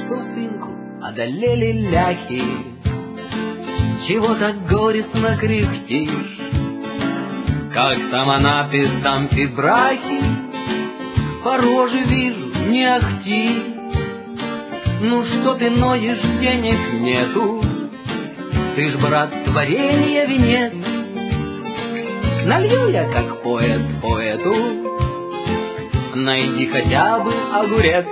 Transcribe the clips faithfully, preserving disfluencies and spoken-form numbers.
Что, сынку, одолели ляхи? Чего так горестно кряхтишь? Как самонапис там фибрахи, по роже вижу, не ахти. Ну что ты ноешь, денег нету? Ты ж, брат, творенье венец. Налью я, как поэт, поэту, найди хотя бы огурец.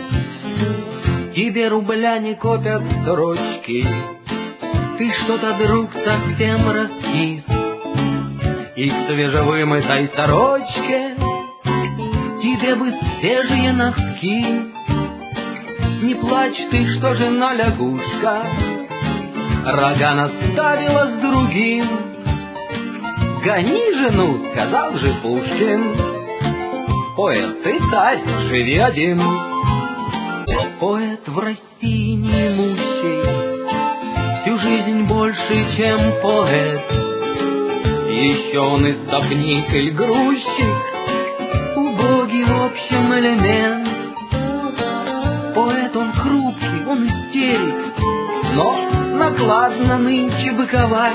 Тебе рубля не копят строчки, ты что-то, друг, совсем раскис. И к свежевымытой сорочке тебе бы свежие носки. Не плачь ты, что жена лягушка рога наставила с другим. Гони жену, сказал же Пушкин, поэт ты царь, живи один. Поэт в России неимущий, всю жизнь больше, чем поэт. Еще он и стопник, и грузчик, убогий в общем элемент. Поэт он хрупкий, он истерик, но накладно нынче быковать.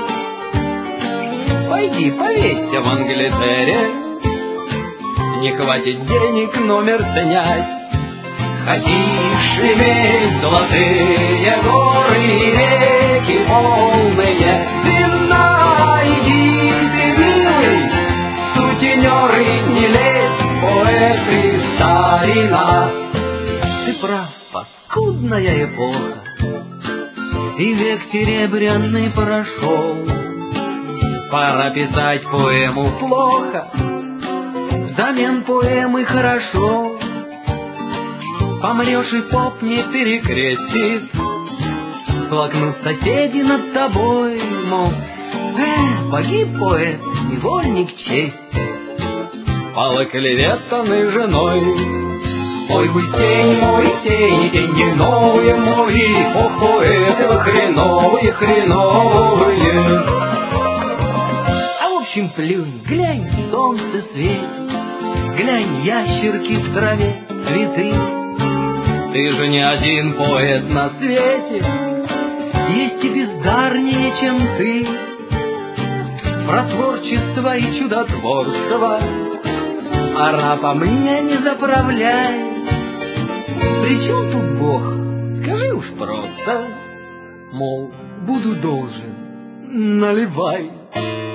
Пойди повесься в Англитере, не хватит денег номер снять. Хотишь иметь золотые горы и реки полные вина, иди ты, милый, сутенеры, не лезь, поэты, старина. Ты прав, паскудная эпоха, и век серебряный прошел. Пора писать поэму плохо, взамен поэмы хорошо. Помрешь, и поп не перекрестит, плакнут соседи над тобой, мол, эх, погиб поэт, невольник чести, пал клеветанной женой. Мой вы тень, мой тень, тень дневное мой, ох, поэты вы хреновые, хреновые. А в общем, плюнь, глянь, солнце светит, глянь, ящерки в траве, цветы. Ты же не один поэт на свете, есть и бездарнее, чем ты. Про творчество и чудотворство арапа мне не заправляй. Причем тут Бог? Скажи уж просто, мол, буду должен, наливай.